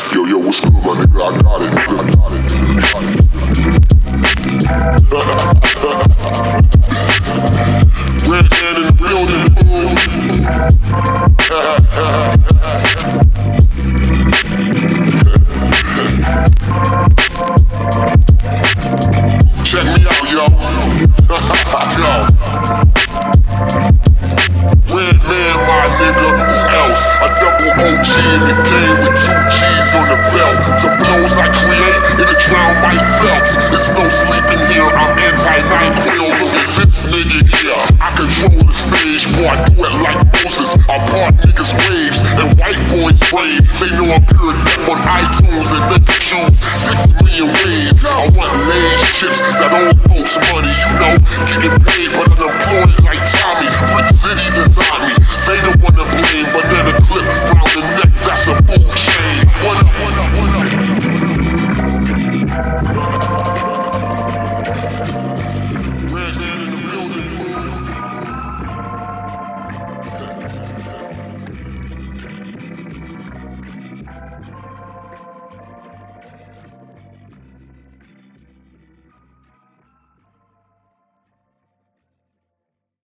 Yo, yo, what's good, my nigga? I got it, nigga. I got it. Red man in the building, fool. Check me out, yo. Yo. Red man, my nigga, who else? A double OG in the game with 2 G's on the belt. The flows I create, it'll drown Mike Phelps. There's no sleeping here, I'm anti-NyQuil. Look at this nigga here. I control the stage, boy, I do it like Moses. I part niggas' waves and white boys brave. They know I'm pure death on iTunes and they can choose 6 million ways. I want Lay's chips, that old folks money, you know. Getting paid, but